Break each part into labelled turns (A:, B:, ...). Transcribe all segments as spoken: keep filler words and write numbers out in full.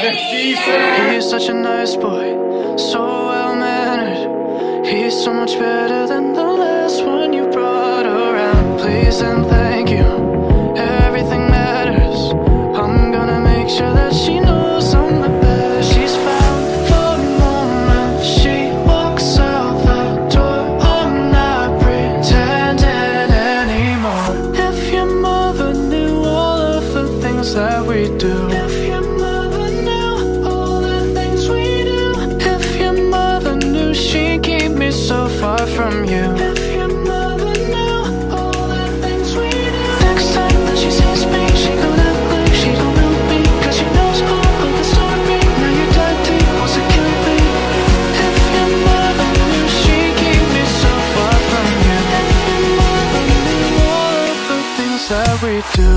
A: He's such a nice boy, so well-mannered. He's so much better than the last one you brought around. Please and thank you, everything matters. I'm gonna make sure that she knows I'm the best. She's found the moment she walks out the door. I'm not pretending anymore. If your mother knew all of the things that we do. If your mother knew all the things we do. If your mother knew she'd keep me so far from you. If your mother knew all the things we do. Next time that she sees me, she gon' act like she don't know me, 'cause she knows all of the story. Now your daddy wants to kill me. If your mother knew she'd keep me so far from you. If your mother knew all of the things that we do.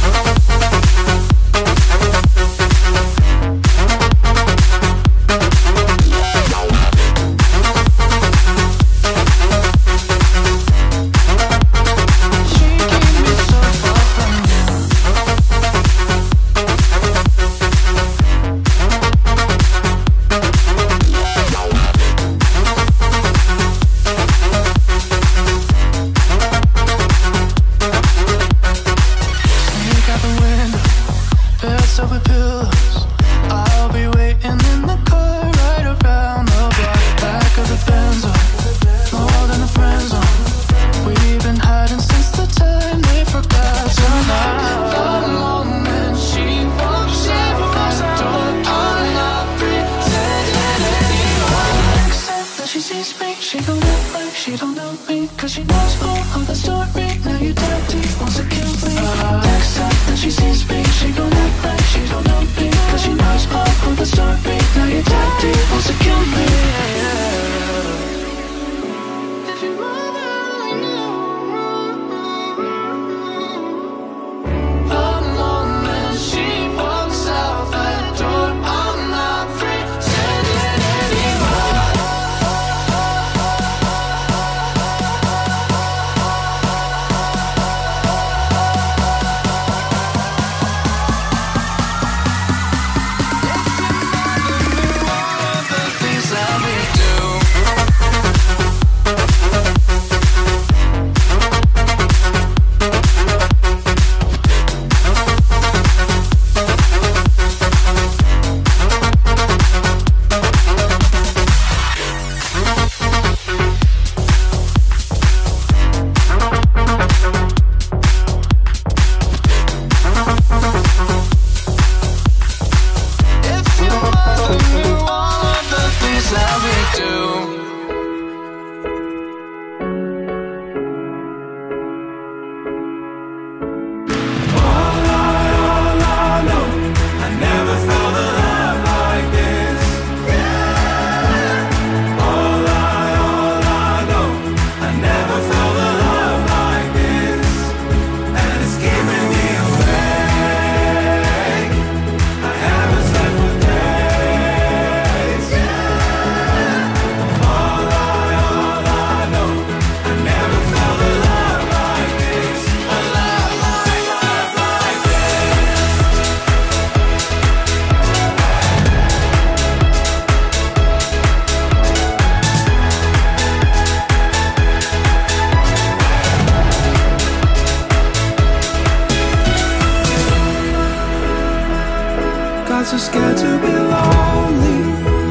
B: So scared to be lonely,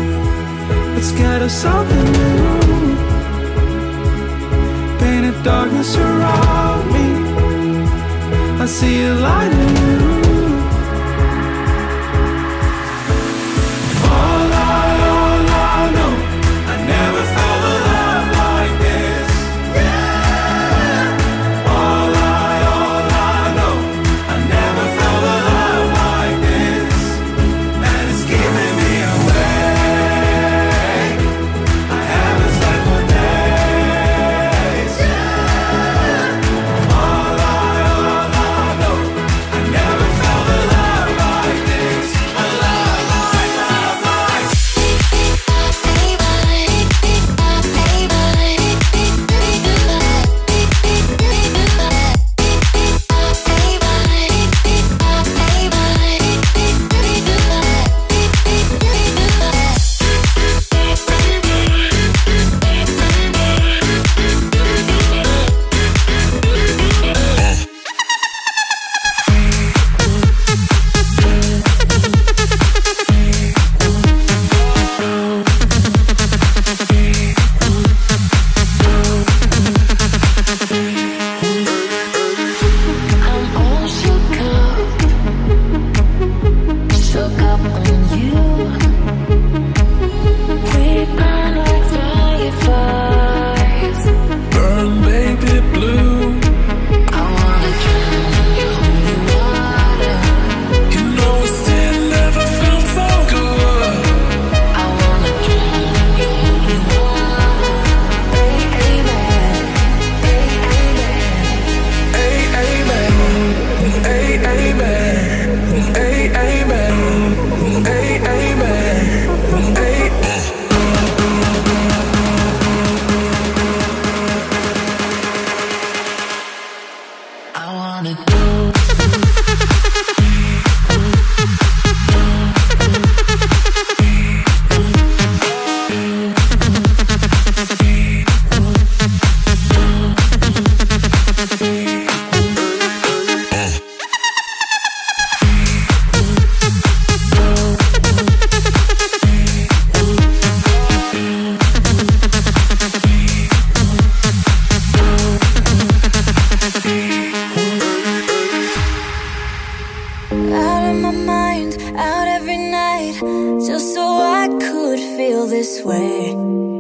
B: but scared of something new. Painted darkness around me, I see a light in you. All I, all I know, I never felt a love like this. Yeah. All I, all I know, I never felt a love like this. It's keeping me awake. I haven't slept for days. Yeah. All I, all I know, I never
C: night just so I could feel this way.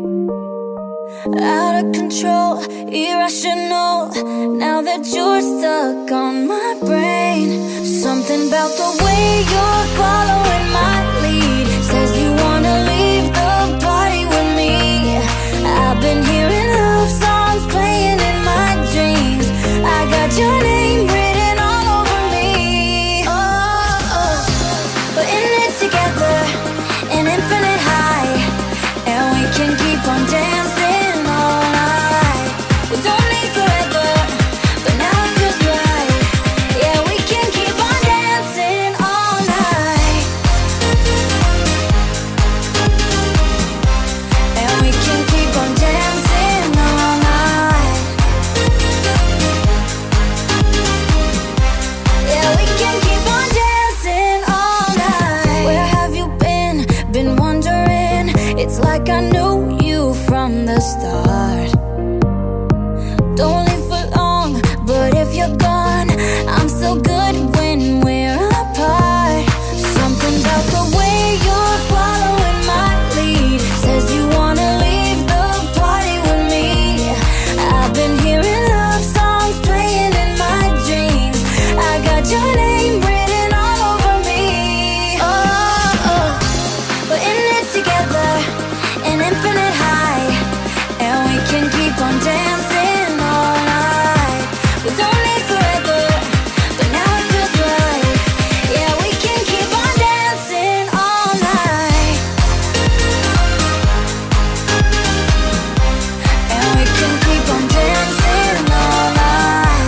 C: Out of control, irrational. Now that you're stuck on my brain, something about the way you're following my lead says you wanna leave the party with me. I've been hearing love songs playing in my dreams. I got your name written all over me. Oh, oh. We're in it together, an infinite high, and we can keep on dancing all night. We don't need forever, but now it feels right. Yeah, we can keep on dancing all night. And we can keep on dancing all night. Yeah, we can keep on dancing all night. Where have you been? Been wondering. It's like I knew you from the start. Don't leave for long, but if you're gone, I'm so good when we're apart. Something about the way you're following my lead says you wanna leave the party with me. I've been hearing love songs playing in my dreams. I got your name written all over me. Oh, oh. We're in it together, an infinite high, and we can keep on dancing all night. We don't need forever, but now it feels right. Yeah, we can keep on dancing all night. And we can keep on dancing all night.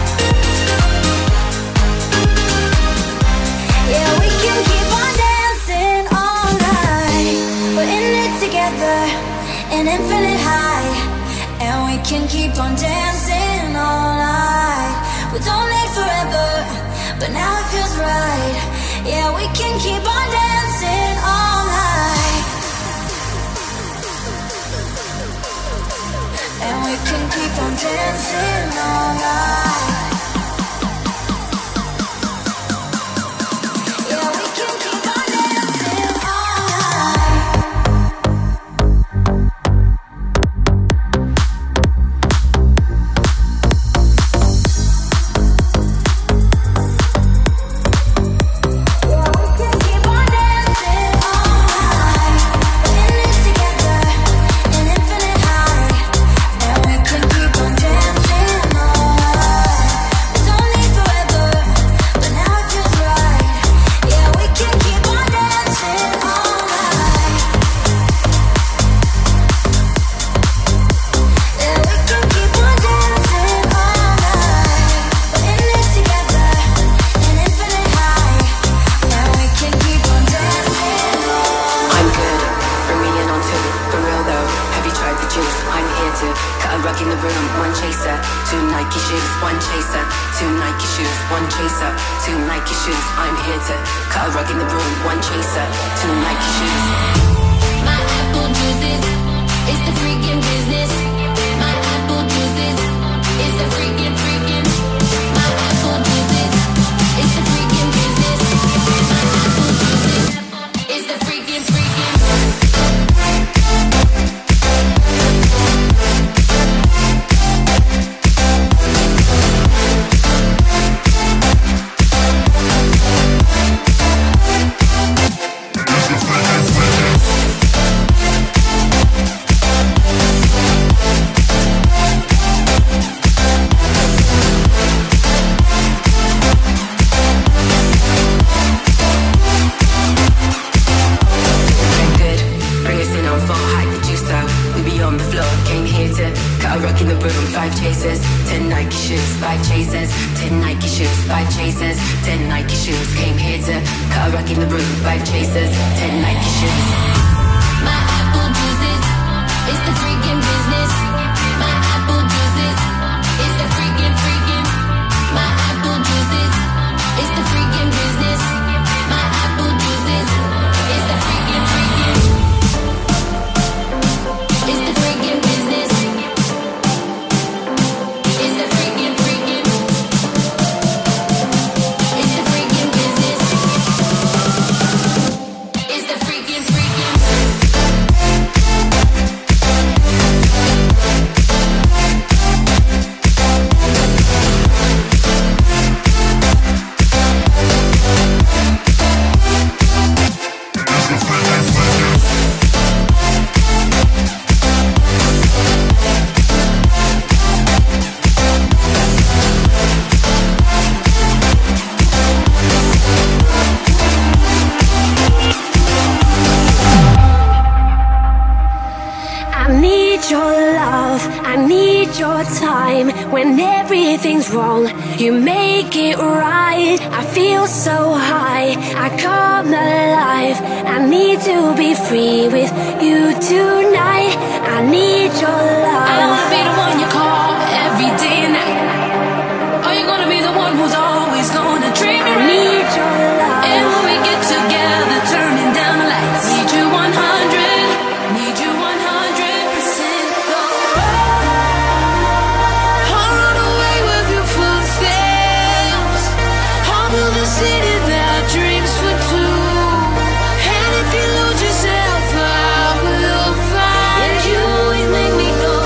C: Yeah, we can keep on dancing all night. We're in it together, an infinite high, and we can keep on dancing all night. We don't need forever, but now it feels right. Yeah, we can keep on dancing all night. And we can keep on dancing all night. Yeah, we can keep on dancing all night. Yeah, we can keep on dancing all night. We're in it together, an infinite high, and we can keep on dancing all night. We don't need forever, but now it feels right. Yeah, we can keep on dancing all night. Yeah, we can keep on dancing all night. We're in it together, an infinite high, and we can keep on dancing all night.
D: I'm good, bring me in on two. For real though, have you tried the juice? I'm here to cut a rug in the room. One chaser, two Nike shoes. One chaser, two Nike shoes. One chaser, two Nike shoes. I'm here to cut a rug in the room. One chaser, two Nike shoes.
C: My apple juices, it's the freaking business. My apple juices, it's the freaking freaking. My apple juices, it's the freaking business. My apple juices, it's the freaking freaking.
D: I'm good, bring us in on four. Hide the juice though, we be on the floor. Came here to cut a rug in the room. Five chasers, ten Nike shoes. Five chasers, ten Nike shoes. Five chasers, ten Nike shoes. Came here to cut a rug in the room. Five chasers, ten Nike shoes.
C: My apple juices, it's the freaking business. My apple juices, it's the freaking freaking. My apple juices, it's the freaking business. My apple juices, it's the freaking freaking. It's the freaking business. It's the freaking freaking. It's the freaking business.
E: time when everything's wrong, you make it right. I feel so high, I come alive. I need to be free with you tonight. I need your love.
D: I wanna be the one you call every day and night. Are you gonna be the one who's always gonna treat me
E: I
D: right?
E: need your love.
D: If we get together, turning down the lights. Need you one hundred, need you one hundred percent. Go I'll run away with your footsteps. I'll build a city that dreams for two. And if you lose yourself, I will find you. You always make me go.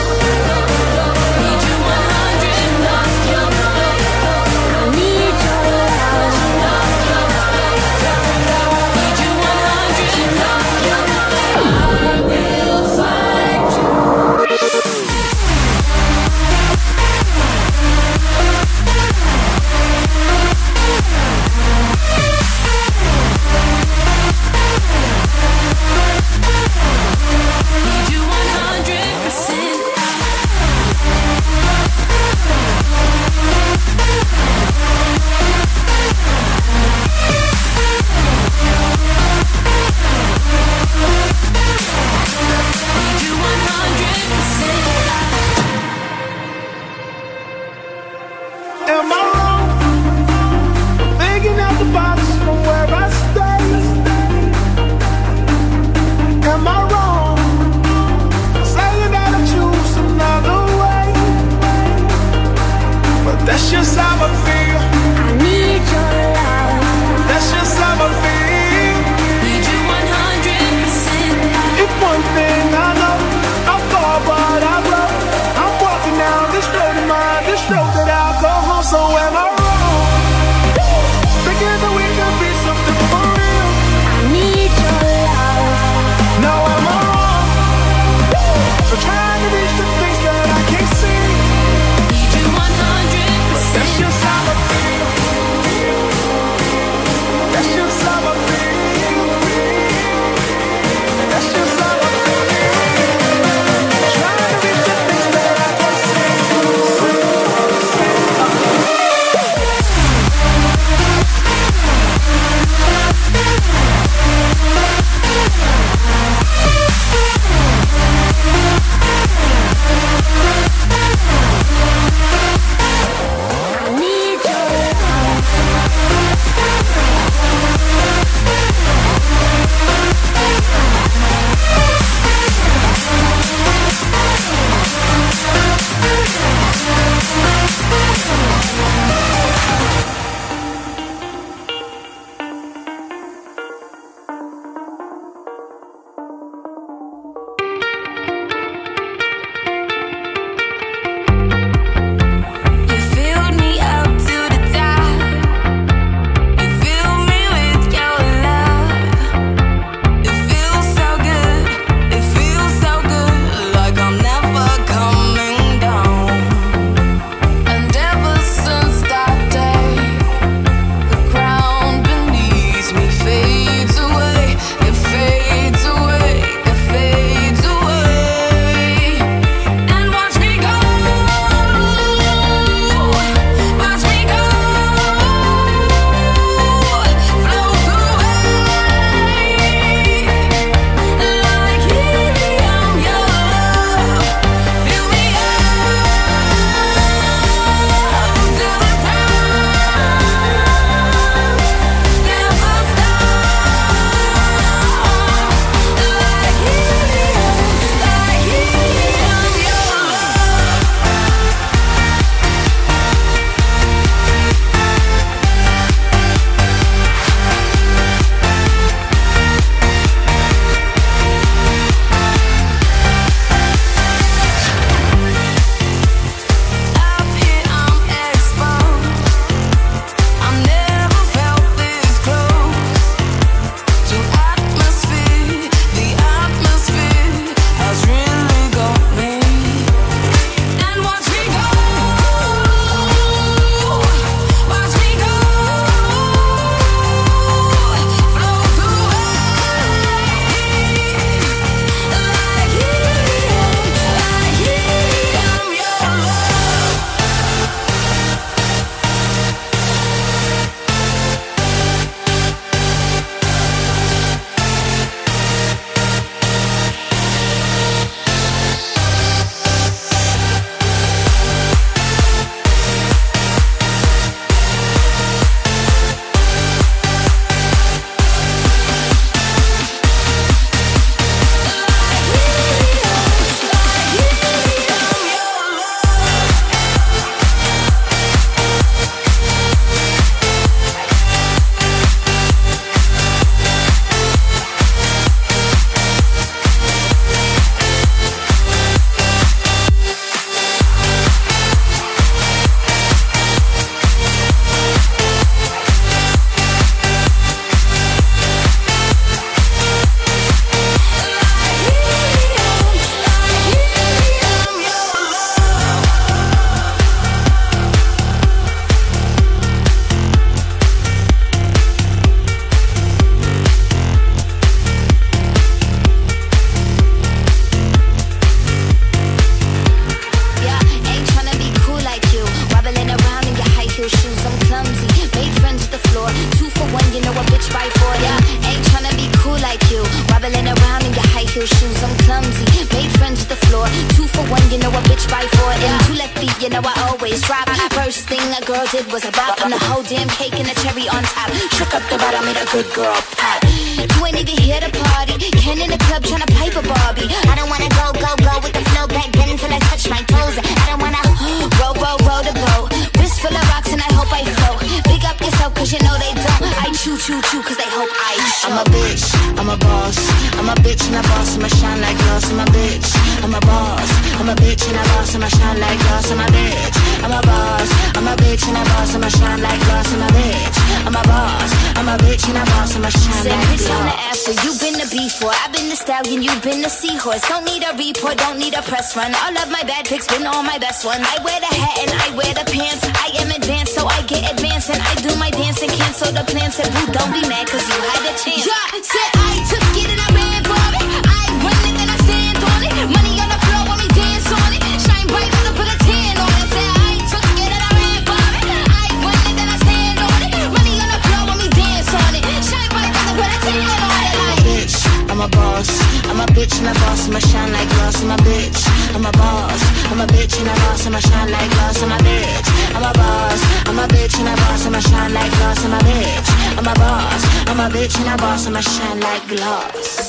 C: know I always drop. First thing a girl did was a bop, and the whole damn cake and the cherry on top. Shook up the bottom, made a good girl pop. You ain't even here to party. Ken in the club tryna pipe a Barbie. I don't wanna go, go, go with the flow back then until I touch my toes. I don't wanna roll, roll, roll the boat. Wrist full of rocks and I hope I float. Big up yourself cause you know they don't. I choo, choo, choo cause they hope I show.
F: I'm a bitch, I'm a boss. I'm a bitch and a boss, I'ma shine like glass. I'm a bitch, I'm a boss. I'm a bitch and a boss, I'ma shine like glass. I'm a bitch, I'm a boss. I'm a bitch and a boss, I'ma shine like glass. I'm a bitch, I'm a boss. I'm a bitch and a boss, I'ma shine
C: Said
F: like
C: bitch on the
F: glass.
C: after, you been the before. I've been the stallion, you been the seahorse. Don't need a report, don't need a press run. All of my bad pics been all my best ones. I wear the hat and I wear the pants. I am advanced, so I get advanced. And I do my dance and cancel the plans. Said boo, don't be mad cause you had a chance. Yeah, said I took it and I ran for it. I run it and I stand on it. Money on the floor when we dance on it. Shine bright when I put a tan on it. Said I took it and I ran for it. I run it and I stand on it. Money on the floor when we dance on it. Shine bright when I put a tan on it. Like
F: Bitch, I'm a boss. I'm a bitch and a boss, I'ma shine like glass. I'm a bitch, I'm a boss. I'm a bitch and a boss, I'ma shine like glass. I'm a bitch, I'm a boss. I'm a bitch and a boss, I'ma shine like glass. I'm a bitch, I'm a boss. I'm a bitch and a boss, I'ma shine like glass.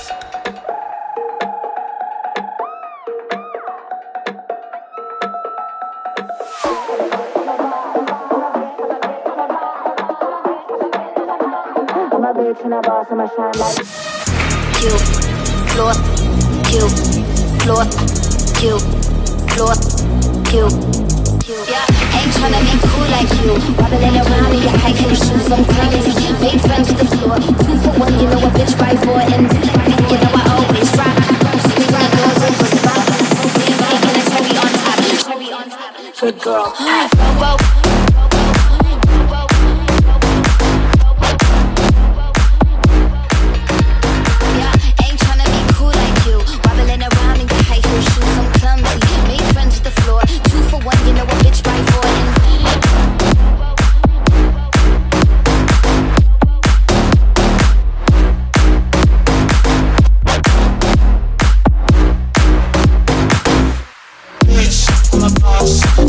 F: I'm a bitch and a boss, I'ma shine like
C: Q, floor, Q, floor, Q, floor, Q, Q. Yeah, ain't tryna be cool like you. Wobbling around in your high heel shoes, I'm crazy. Made friends with the floor. Two for one, you know a bitch by four. And you know I always rock. First thing I go to was the bop. Damn cake and a cherry on top. Cherry on top. Good girl. Robo.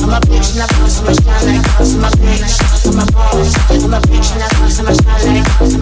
F: I'm a bitch and a boss, I'ma shine like glass. I'm a bitch, I'm a bitch and a boss, I'ma shine like glass.